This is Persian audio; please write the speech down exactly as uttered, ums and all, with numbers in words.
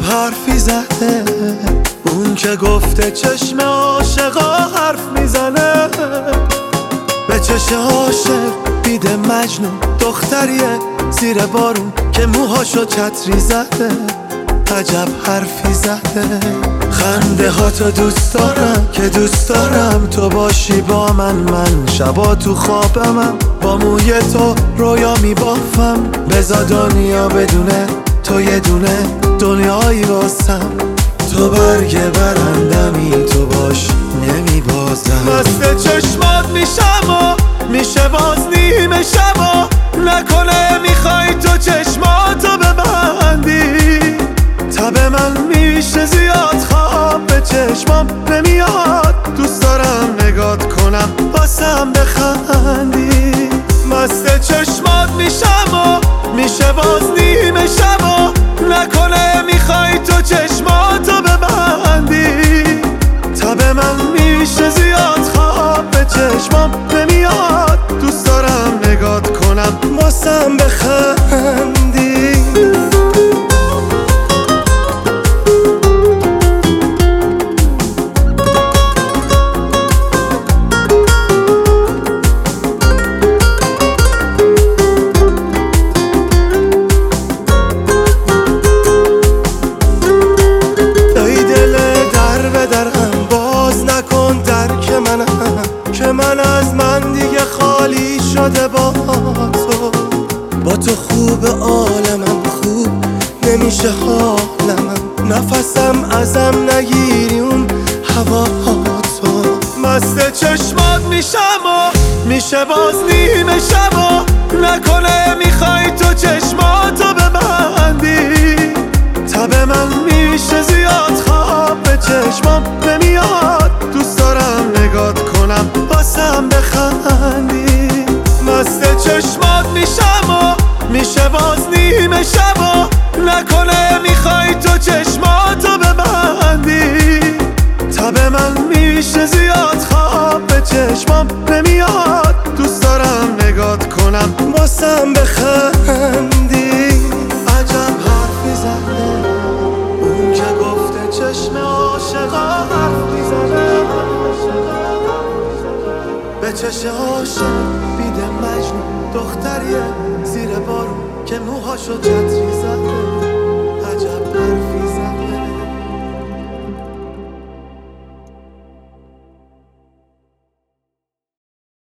حرفی زده، اون که گفته چشم عاشقا حرف میزنه. به چشم عاشق دیده مجنون دختریه زیر بارون که موهاشو چتری زده. عجب حرفی زده. خنده ها تو دوست دارم که دوست دارم تو باشی با من. من شبا تو خوابمم با موی تو رویا میبافم. بزا دنیا بدونه تو یه دونه دنیایی واسم. تو برگ برندمی تو باش نمیبازم. مست چشمات میشم و میشه باز نیمه شبا. نکنه میخوای تو چشماتو ببندی. تب من میشه زیاد خواب به چشمام نمیاد. دوست دارم نگات کنم باسم بخندی. مست چشمات میشم و میشه باز نیمه شبا. نکنه میخوای تو چشماتو ببندی. تب من میشه زیاد خواب به چشمام نمیاد. دوست دارم نگات کنم باسم بخندی. من از من دیگه خالی شده با تو. با تو خوب عالمم خوب نمیشه حالمم. نفسم ازم نگیری اون هوا تو. مست چشمات میشم و میشه باز نیمه شبا. نکنه میخوای تو چشماتو ببندی. تب من میشه زیاد خواب به چشمام نمیاد. دوست دارم نگات کنم باسم بخندی. مست چشمات میشم و میشه باز نیمه شبا. نکنه میخوای تو چشماتو ببندی. تب من میشه زیاد خواب به چشمام نمیاد. دوست دارم نگات کنم باسم بخندی. عجب حرفی زده، اون که گفته چشم عاشقا حرف میزنه. به چشم عاشق بیده مجنون دختریه زیر بارون که موهاشو چتری زده.